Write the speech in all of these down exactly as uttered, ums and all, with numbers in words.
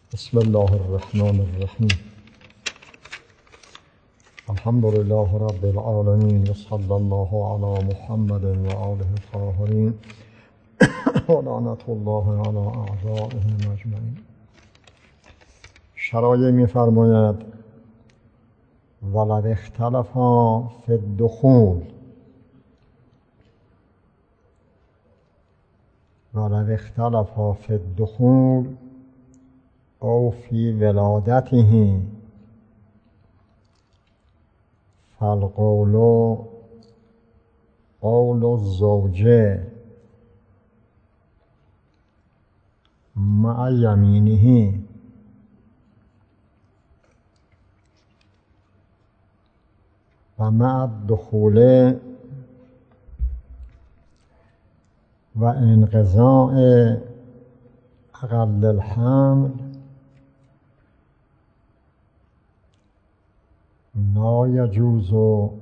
بسم الله الرحمن الرحیم. الحمد لله رب العالمین و صلی الله علی محمد و آله الطاهرین و لعنت الله علی اعدائهم اجمعین. شرایع می‌فرماید ولو اختلفا فی الدخول ولو اختلفا فی الدخول او فی ولادته فالقول قول الزوجه مع یمینه و مع الدخول و انقضاء اقل الحمل لا يجوز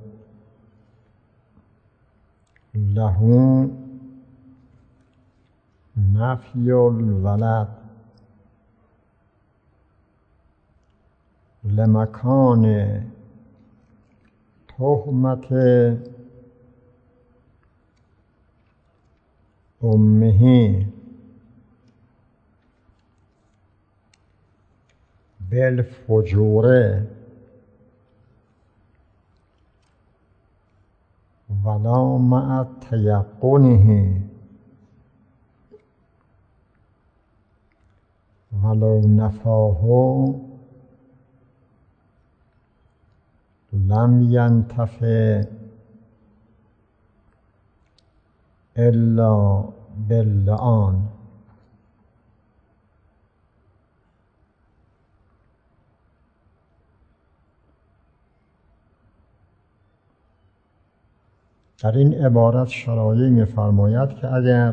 له نفی الولد لمکان تهمت امه بالفجور ولا مع تیقنه ولو نفاه لم ینتفع الا باللعان. در این عبارت شرایع می‌فرماید که اگر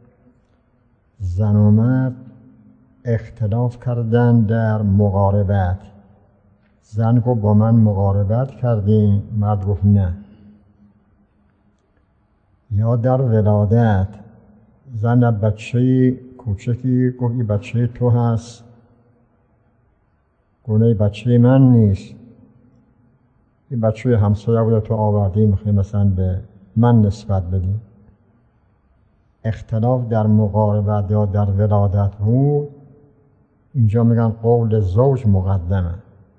زن و مرد اختلاف کردن در مقاربت، زن گفت با من مقاربت کردی، مرد گفت نه، یا در ولادت زن بچه کوچکی گفت این بچه تو هست، گفت این بچه من نیست، این بچه همسایه بوده تو آوردی میخوای مثلا به من نسبت بدی. اختلاف در مقاربت یا در ولادت بود، اینجا میگن قول زوج مقدمه،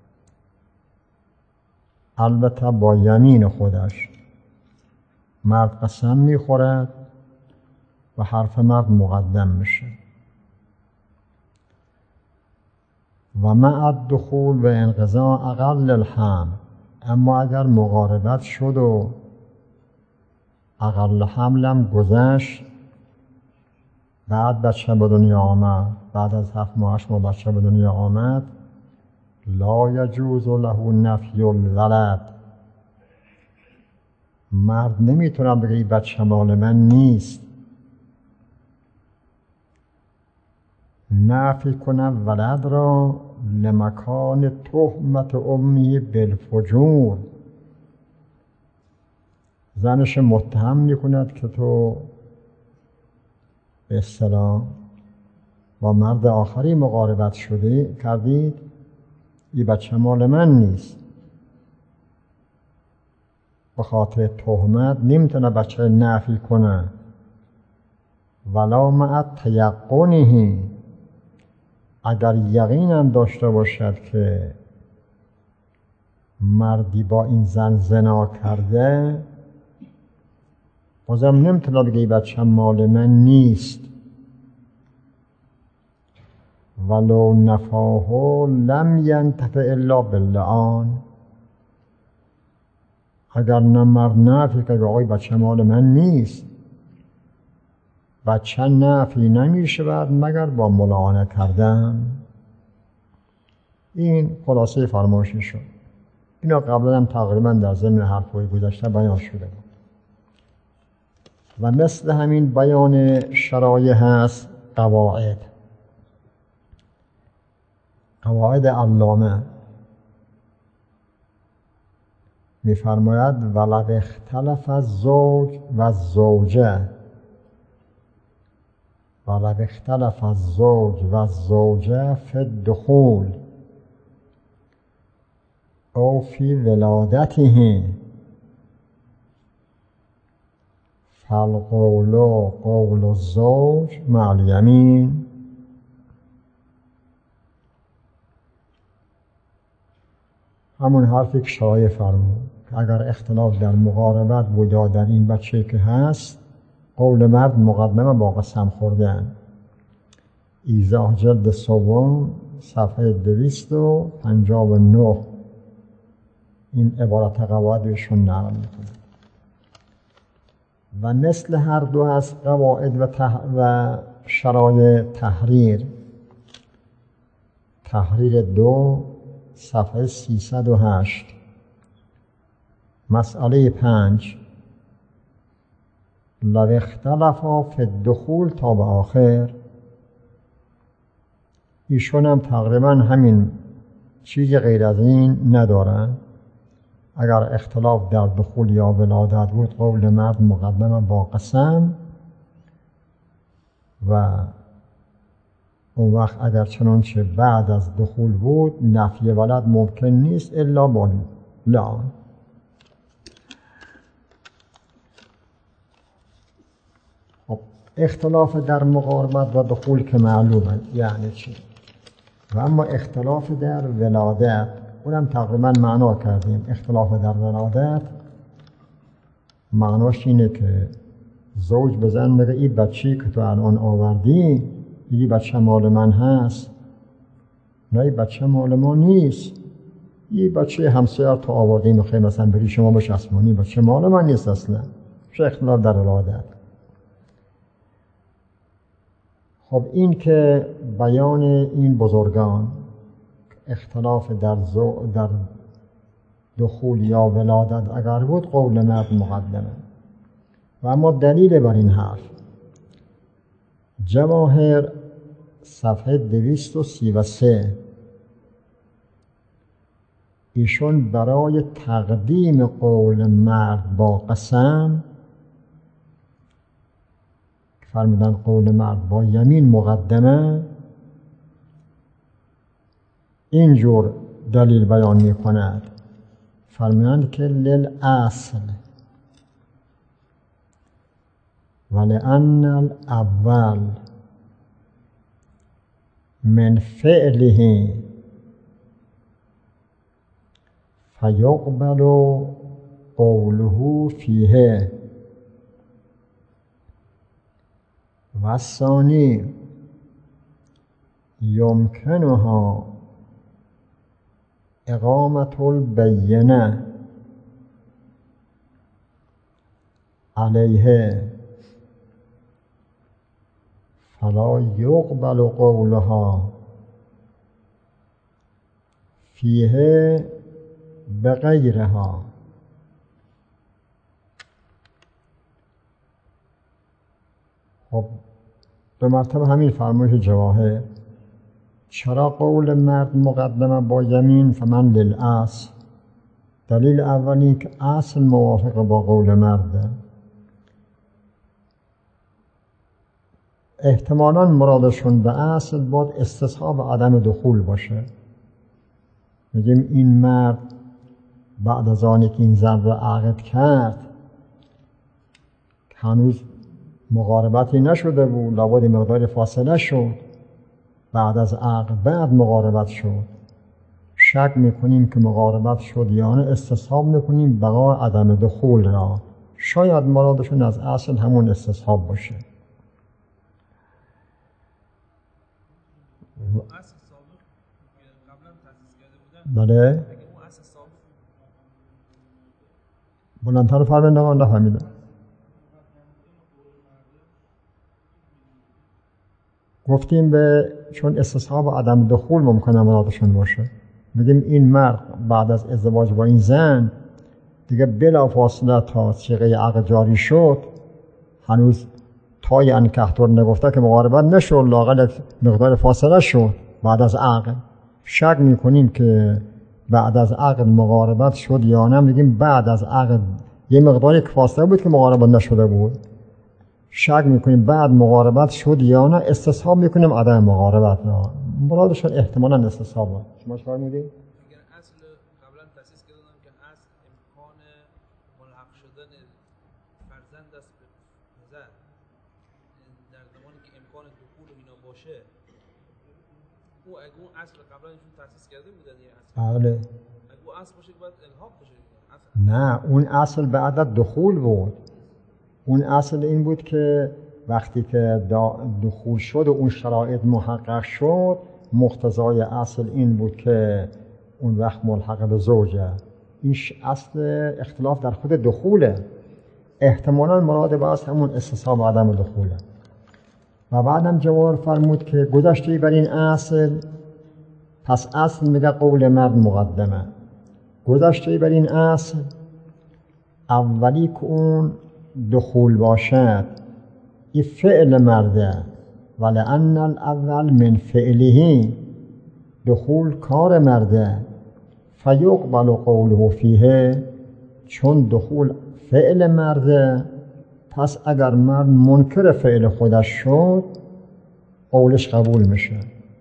البته با یمین خودش. مرد قسم میخورد و حرف مرد مقدم میشه. و مع الدخول و انقضاء اقل الحمل، اما اگر مقاربت شد و اقل حملم گذشت، بعد بچه به دنیا آمد، بعد از هفت ماهش ما بچه به دنیا آمد، لا یجوز له نفی الولد، مرد نمیتونه بگه این بچه مال من نیست، نفی کنه ولد را لمکان تهمت امی بالفجور، زنش متهم میکند که تو به اصطلاح با مرد آخری مقاربت شده کردید، این بچه مال من نیست. به خاطر تهمت نمیتونه بچه نفی کنه. ولا مع تیقنه، اگر یقینم داشته باشد که مردی با این زن زنا کرده، بازم نمیتونه بگه این بچه مال من نیست. ولو نفاه لم ینتفع الا باللعان، اگر نه مرد نفی که آقای بچه مال من نیست، بچه نفی نمیشود مگر با ملعنه کردن. این خلاصه فرمایشی شد. اینا قبلا هم تقریبا در ضمن حرفای گذشته بیان شده بود. و مثل همین بیان شرایع هست قواعد. قواعد علامه می‌فرماید ولو اختلف الزوج و الزوجه ولو اختلف الزوج و الزوجه فی الدخول او فی ولادته فالقول قول الزوج مع الیمین. همون حرفی که شایع فرمود که اگر اختلاف در مقاربت بود یا در این بچه که هست، قول مرد مقدمه با قسم خوردن. ایضاح جلد سوم صفحه دویست و پنجاه و نه این عبارت قواعدشون نقل میکنه. و مثل هر دو از قواعد و, تح... و شرایع تحریر تحریر دو صفحه سیصد و هشت مسئله پنج لو اختلفا فی الدخول تا به آخر. ایشون هم تقریبا همین چیزی غیر از این ندارن. اگر اختلاف در دخول یا ولادت بود، قول مرد مقدمه با قسم، و اون وقت اگر چنانچه بعد از دخول بود نفی ولد ممکن نیست الا با لعان. خب اختلاف در مقاربت و دخول که معلومه یعنی چی، و اما اختلاف در ولادت اونم تقریبا معنا کردیم. اختلاف در ولادت معناش اینه که زوج به زن میگه این بچه‌ای که تو الان آوردی این بچه مال من هست. نه، این بچه مال ما نیست، این بچه همسایه تو آوردی میخوای مثلا بری شما بچه اسمانی، بچه مال من نیست اصلا. چه اختلاف در ولادت. خب این که بیان این بزرگان اختلاف در, زو در دخول یا ولادت اگر بود قول مرد مقدمه. و اما دلیل بر این حرف جواهر صفحه دویست و سی و سه ایشون برای تقدیم قول مرد با قسم فرمودن قول مرد با یمین مقدمه، اینجور دلیل بیان می کند. فرمودند که للأصل ولأن الاول من فعله فیقبل قوله فیه و الثانی یمکنها اقامت البینه علیه فلا یقبل قولها فیه بغیرها. خب دو مرتبه همین فرمایش جواهر. چرا قول مرد مقدمه با یمین؟ فمن للأصل. دلیل اولی که اصل موافق با قول مرده. احتمالاً مرادشون به اصل باید استصحاب عدم دخول باشه. میگیم این مرد بعد از آنی که این زن را عقد کرد هنوز مقاربتی نشده بود، لابد مقدار فاصله شد، بعد از عقد بعد مقاربت شد. شک میکنیم که مقاربت شد یا نه، استصحاب میکنیم بقا عدم دخول را. شاید مرادشون از اصل همون استصحاب باشه. بله بلندتر فرمایید نفهمیدم. گفتیم به چون استصحاب عدم دخول ممکنه مرادشون باشه. میگیم این مرد بعد از ازدواج با این زن دیگه بلا فاصله تا صیغه عقد جاری شد، هنوز تای انکحتور نگفته که مقاربت نشد، لااقل مقدار فاصله شد بعد از عقد. شک میکنیم که بعد از عقد مقاربت شد یا نه. میگیم بعد از عقد یه مقداری که فاصله بود که مقاربت نشده بود. شک میکنیم بعد مقاربت شد یا نه، استصحاب میکنیم عدم مقاربت نه. مرادشون احتمالاً استصحاب. شما چیکار می‌کنید؟ اگر اصل قبلا تاسیس کردم که اصل امکان ملحق شدن فرزند است به پدر در زمانی که امکان دخول اینا باشه، او اگه اون اصل قبلا ایشون تاسیس کرده بودن یه اصل. بله. اگه اون اصل باشه که باید الحاق بشه. نه، اون اصل بعد از دخول بود. اون اصل این بود که وقتی که دخول شد و اون شرایط محقق شد، مقتضای اصل این بود که اون وقت ملحق به زوجه. این اصل اختلاف در خود دخوله. احتمالاً مراد باز همون استصحاب عدم دخوله. و بعدم جواب فرمود که گذشته بر این اصل، پس اصل میگه قول مرد مقدمه. گذشته بر این اصل، اولی که اون دخول باشد این فعل مرده، ولأن الاول من فعله، دخول کار مرده، فیقبل قوله فیه، چون دخول فعل مرده پس اگر مرد منکر فعل خودش شد قولش قبول میشه.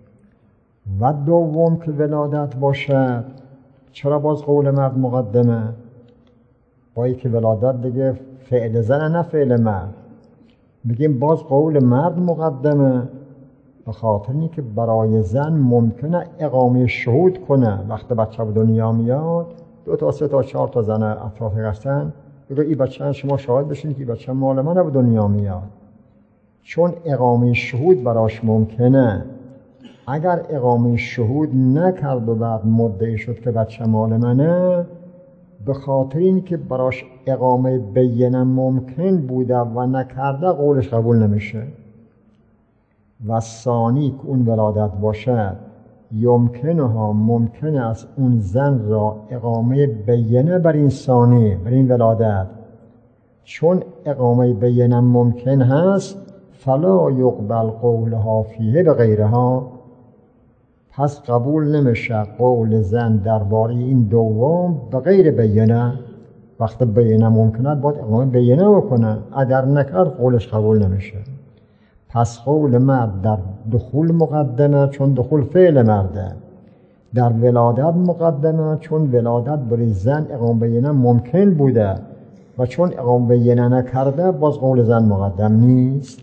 و دوم که ولادت باشد، چرا باز قول مرد مقدمه؟ با که ولادت دیگه فعل زن نه فعل مرد، بگیم باز قول مرد مقدمه، به خاطر اینه که برای زن ممکنه اقامه شهود کنه. وقتی بچه به دنیا میاد دو تا سه تا چهار تا زن اطراف هستن، بگه این بچه شما شاهد بشین که این بچه مال منه به دنیا میاد. چون اقامه شهود براش ممکنه، اگر اقامه شهود نکرد و بعد مدعی شد که بچه مال منه، به خاطر این که براش اقامه بینه ممکن بوده و نکرده قولش قبول نمیشه. و ثانی که اون ولادت باشد، یمکنه ها ممکن است اون زن را اقامه بینه بر این ثانی، بر این ولادت، چون اقامه بینه ممکن هست، فلا یقبل قولها فیه به غیرها، پس قبول نمیشه قول زن درباره این دوم به غیر بینه. وقتی بینه ممکنه باید اقامه بینه بکنه، اگر نکرد قولش قبول نمیشه. پس قول مرد در دخول مقدمه چون دخول فعل مرده، در ولادت مقدمه چون ولادت برای زن اقامه بینه ممکن بوده و چون اقامه بینه نکرده باز قول زن مقدم نیست.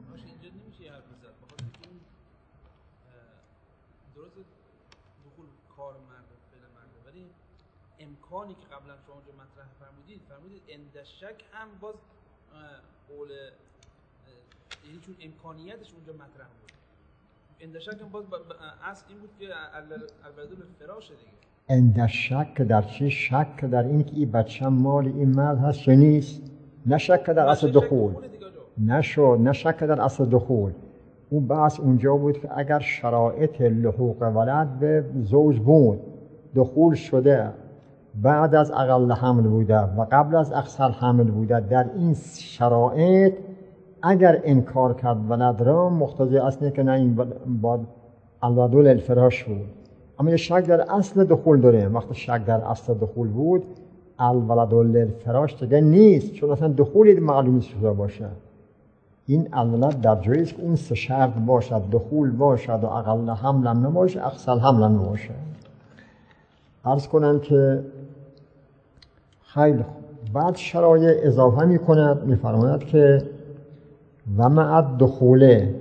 امکانی که قبلا شما اونجا مطرح فرمودید فرمودید اند شک هم باز قول، یعنی چون امکانیتش اونجا مطرح بود، اند شک هم باز اصل این بود که البته فراشه دیگه. اند شک در چی؟ شک در این که این بچه مال این مرد هست یا نیست. نه شک در اصل دخول نشد، نه شک در اصل دخول. اون بحث اونجا بود که اگر شرایط لحوق ولد به زوج بود، دخول شده بعد از اقل حمل بوده و قبل از اقصر حمل بوده، در این شرایط اگر انکار کرد ولد را، مقتضی اصله که نه این باید الولد للفراش بود. اما یه شک در اصل دخول داره. وقتی شک در اصل دخول بود، الولد للفراش دیگه نیست، چون اصلا دخولی معلوم شده باشه. این الولد در جایی است که اون سه شرط باشد، دخول باشد و اقل حمل هم نباشه، اقصر حمل هم نباشه. عرض کنم که خیلی بعد شرایط اضافه می کند، می فرماید که و مع الدخوله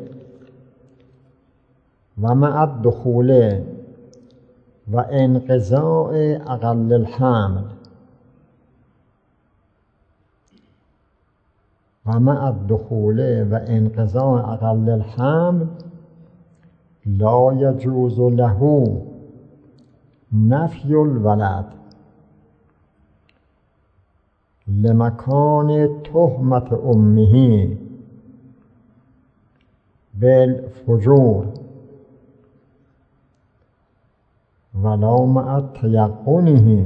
و مع الدخوله و انقضاء اقل الحمل و مع الدخوله و انقضاء اقل الحمل لا يجوز له نفی الولد لمکان تهمت امه بالفجور ولا مع تیقنه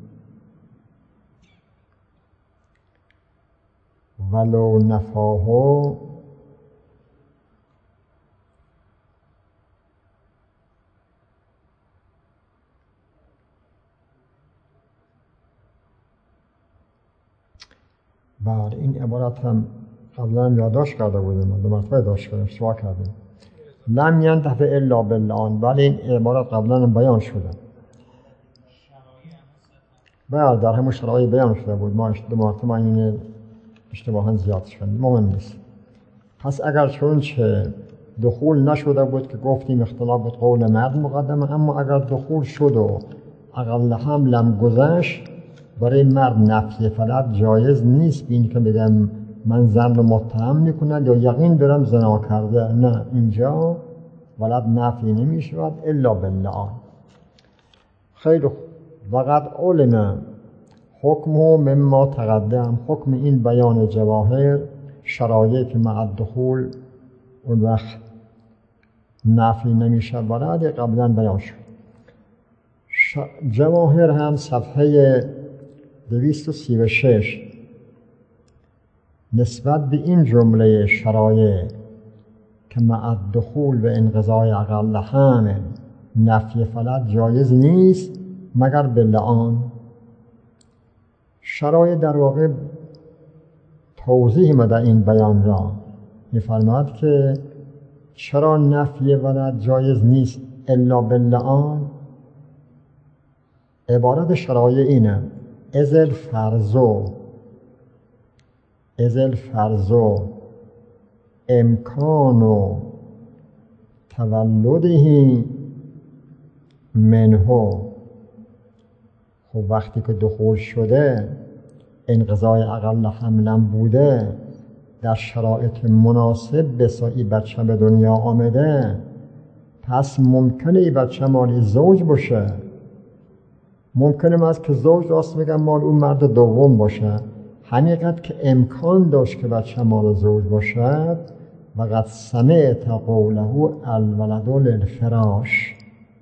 ولو نفاه بعد این عبارت هم قبلا هم یادداشت کرده بودیم، دو مرتبه یادداشت کردیم، اشتباه کردیم. لم ینتفع الا باللعان، ولی این عبارت قبلا هم بیان شده. بله در همون شرایط بیان شده بود، ما دو مرتبه این اشتباها زیاد شدیم، مهم نیست. پس اگر چون چه دخول نشده بود که گفتیم اختلاف بود قول مرد مقدمه، اما اگر دخول شد و اقل حملم گذشت، برای مرد نفی فلد جایز نیست این که بگم من زن رو متهم میکنم یا یقین دارم زنا کرده. نه، اینجا ولد نفی نمی شود الا باللعان. خیلی خوب. وقد علم حکمه مما تقدم، حکم این بیان جواهر شرایط مع الدخول اون وقت نفی نمی شود ولد قبلا بیان شد. جواهر هم صفحه دویست و سی و شش نسبت به این جمله شرایط که مع الدخول و انقضای اقل حمل نفی فلد جایز نیست مگر باللعان، شرایط در واقع توضیح مده این بیان را. می‌فرماید که چرا نفی ولد جایز نیست الا باللعان. عبارت شرایط اینه: اذ الفرض اذ الفرض امکان تولده منه. خب وقتی که دخول شده انقضای اقل حملم بوده، در شرایط مناسب بسایی بچه به دنیا آمده، پس ممکنه این بچه مال زوج باشه، ممکنه است که زوج راست میگم مال اون مرد دوم باشه، همینقدر که امکان داشت که بچه مال زوج باشد. وقد سمعت قوله الولد للفراش،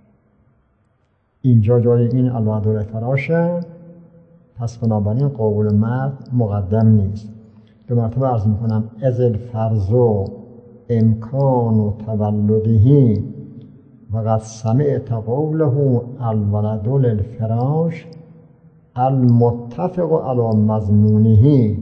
اینجا جای این الولد للفراشه، پس بنابراین قول مرد مقدم نیست. دو مرتبه عرض میکنم اذ الفرض امکان تولده وقد سمعت قوله الولد للفراش المتفق علی مضمونه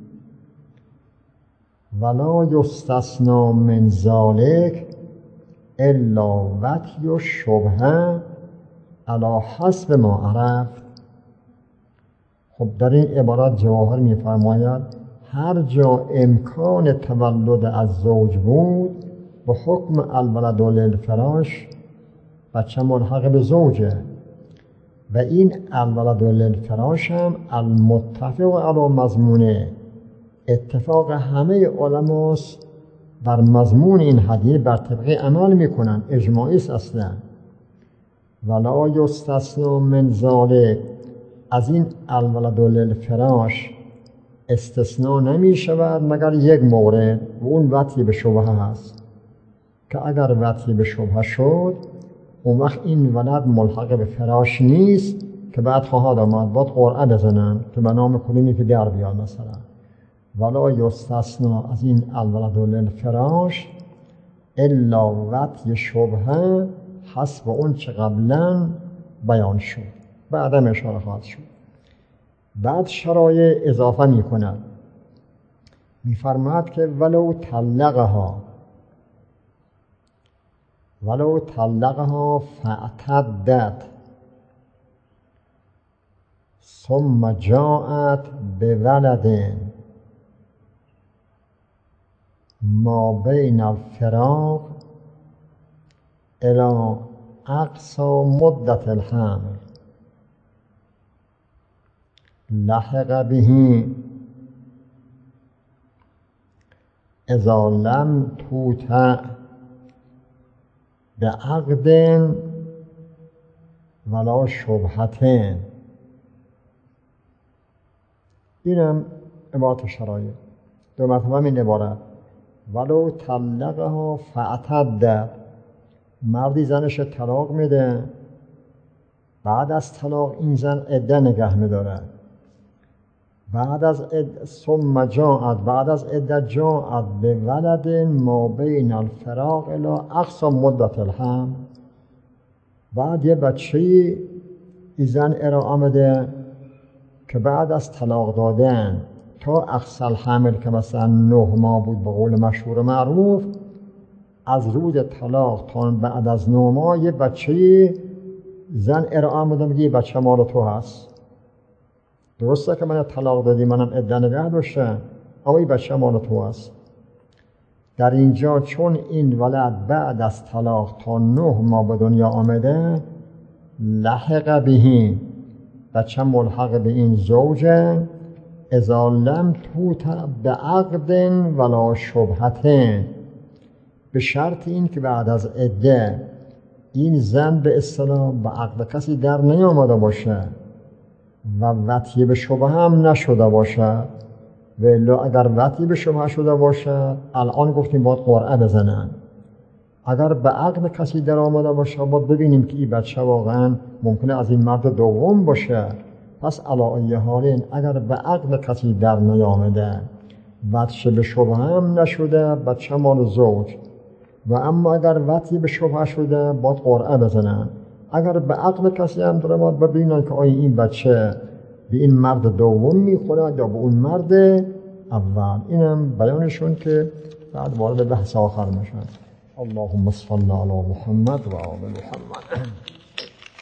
ولا یستثنی من ذلک الا وطی الشبهه علی حسب ما عرفت. خب در این عبارت جواهر می‌فرماید هر جا امکان تولد از زوج بود به حکم الولد للفراش بچه ملحق به زوجه، و این الولد للفراش هم المتفق علی مضمونه، اتفاق همه علماست بر مضمون این حدیث، بر طبق عمل میکنن، اجماعی است اصلا. ولا یستثنی من ذلک، از این الولد للفراش استثناء نمی شود مگر یک مورد و اون وطی به شبهه هست، که اگر وطی به شبهه شد اون وقت این ولد ملحق به فراش نیست که بعد خواهد آمد باید قرعه بزنن که به نام کدومی که در بیاد مثلا. ولا یستثنی از این الولد للفراش الا وطی شبهه حسب اون چه قبلا بیان شد، بعدم اشاره خواهد شد. بعد شرایط اضافه می کند، می فرماید که ولو طلقها ولو طلقها فاعتدت ثم جاءت بولد ما بین الفراق الى اقصى مدت الحمل لحق به اذا لم توتع بعقد ولا شبهتین. اینم عبارت شرایط. دو مرتبه این عبارت ولو طلقها فاعتدت، مردی زنش طلاق میده، بعد از طلاق این زن عده نگه میداره، بعد از عده ثم جاءت بعد از عده جاءت به ولد ما بین الفراق الی اقصی مدت الحمل، بعد یه بچه‌ای این زن ارائه میده که بعد از طلاق دادن تا اقصی الحمل که مثلا نه ماه بود به قول مشهور معروف، از روز طلاق تا بعد از نه ماه یه بچه زن ارائه میده میگه یه بچه مال تو هست. درسته که من طلاق دادی منم عده نگه داشتم، اما یه بچه مال تو هست. در اینجا چون این ولد بعد از طلاق تا نه ماه به دنیا آمده، لحق بهی بچه ملحق به این زوجه، اذا لم توت به عقد ولا شبهته، به شرط این که بعد از عده این زن به اصطلاح به عقد کسی در نیامده باشه و وطیه به شبهه هم نشده باشه. و الا اگر وطیه به شبهه شده باشه الان گفتیم باید قرعه بزنن. اگر به عقد کسی در آمده باشه باید ببینیم که این بچه واقعا ممکنه از این مرد دوم باشه. پس علی ای حال اگر به عقد کسی در نیامده وطیه به شبهه هم نشده بچه مال زوج، و اما اگر وطیه به شبهه شده باید قرعه بزنن. اگر به عقد کسی هم داره باید ببینن که آیا این بچه به این مرد دوم میخوره یا به اون مرد اول. اینم بیانشون که بعد وارد بحث آخر میشن. اللهم صل علی محمد و آل محمد.